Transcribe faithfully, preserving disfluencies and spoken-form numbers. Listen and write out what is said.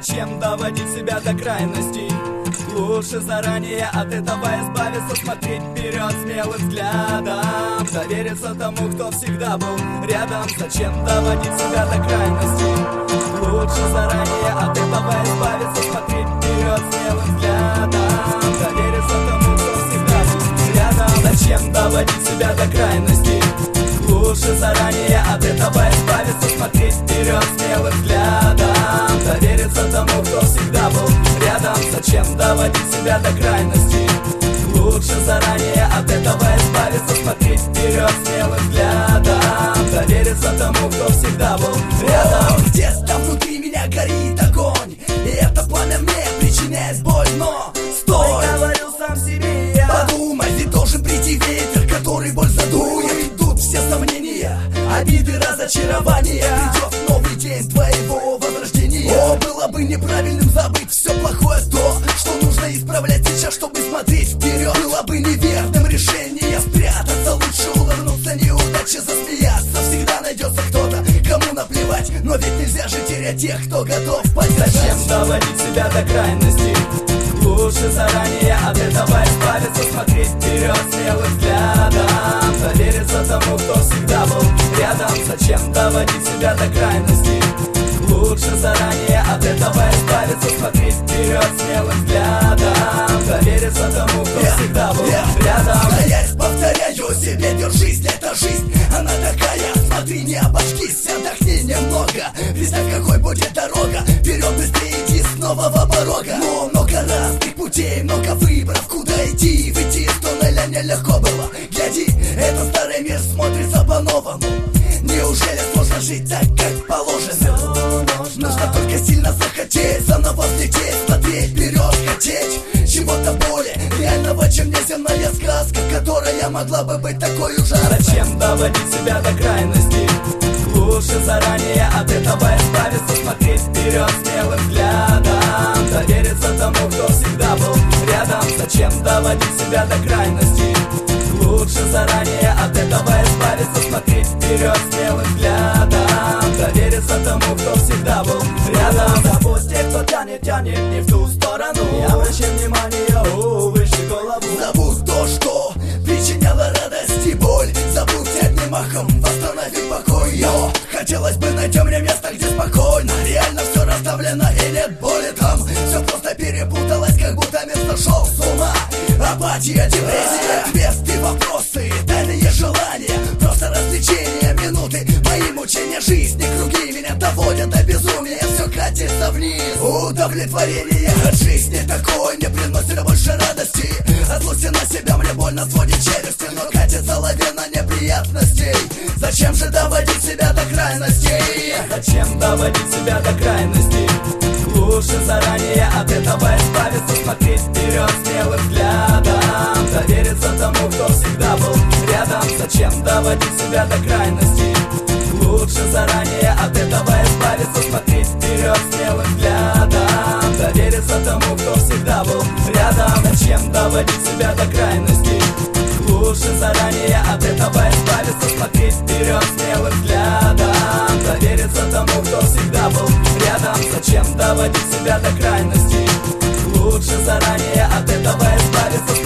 Зачем доводить себя до крайностей? Лучше заранее от этого избавиться, смотреть вперед смелым взглядом, довериться тому, кто всегда был рядом. Зачем доводить себя до крайностей? Лучше заранее от этого избавиться, смотреть вперед смелым взглядом, довериться тому, кто всегда был рядом. Зачем доводить себя до крайностей? Лучше заранее от этого избавиться, смотреть вперед смелым взглядом, довериться тому, кто всегда был рядом. Зачем доводить себя до крайностей? Лучше заранее от этого избавиться, смотреть вперед смелым взглядом, довериться тому, кто всегда был рядом. О, где-то внутри меня горит огонь, и это пламя мне причиняет боль, но стой! Говорю сам себе я. Подумай, ведь должен прийти ветер, который боль задует. Идут все сомнения, обиды, разочарования. Придет новый день твоего возрождения. О, было бы неправильным забыть все плохое, то, что нужно исправлять сейчас, чтобы смотреть вперед. Было бы неверным решением спрятаться, лучше улыбнуться неудаче, засмеяться. Всегда найдется кто-то, кому наплевать, но ведь нельзя же терять тех, кто готов поддержать. Зачем доводить себя до крайностей? Лучше заранее от этого избавиться, смотреть вперед смелым взглядом, довериться тому, кто всегда был рядом. Зачем доводить себя до крайностей? Лучше заранее от этого избавиться, смотреть вперед смелым взглядом, довериться тому, кто yeah, всегда был yeah. рядом. Да я повторяю себе, держись, эта жизнь, она такая. Смотри, не обожгись, отдохни немного. Представь, какой будет дорога. Вперед быстрее иди с нового порога. Но много разных путей, много выборов, куда идти. Выйти из туннеля нелегко было. Гляди, этот старый мир смотрится по-новому. Неужели сложно жить так, как положено? Нужно только сильно захотеть, заново взлететь, смотреть вперед, хотеть чего-то более реального, чем неземная сказка, которая могла бы быть такой ужасной. Зачем доводить себя до крайностей? Лучше заранее от этого избавиться, смотреть вперед смелым взглядом, довериться тому, кто всегда был рядом. Зачем доводить себя до крайностей? Лучше заранее от этого избавиться, смотреть вперед смелым взглядом, довериться тому, кто всегда был рядом. Забудь тех, кто тянет, тянет не в ту сторону. Не обращай внимания, о, выше голову. Забудь то, что причиняло радость и боль. Забудь одним махом восстановить покой. Йо, хотелось бы найти мне место, где спокойно. Реально все расставлено и нет боли там. Все просто перепуталось, как будто место шоу с ума. Апатия, депрессия, квесты, вопросы, тайные желания, просто развлечения, минуты, мои мучения жизни, круги меня доводят до безумия, все катится вниз. Удовлетворение от жизни такой не приносит больше радости. От злости на себя мне больно сводит челюсти, но катится лавина неприятностей. Зачем же доводить себя до крайностей? Зачем доводить себя до крайностей? Лучше заранее от этого избавиться, смотреть вперед смелым взглядом, довериться тому, кто всегда был рядом. Зачем доводить себя до крайностей? Лучше заранее от этого избавиться, смотреть вперед смелым взглядом, довериться тому, кто всегда был рядом. Зачем доводить себя до крайностей? Лучше заранее от этого избавиться, смотреть вперед смелым взглядом, довериться тому, кто всегда был рядом. Зачем доводить себя до крайностей? Лучше заранее от этого избавиться,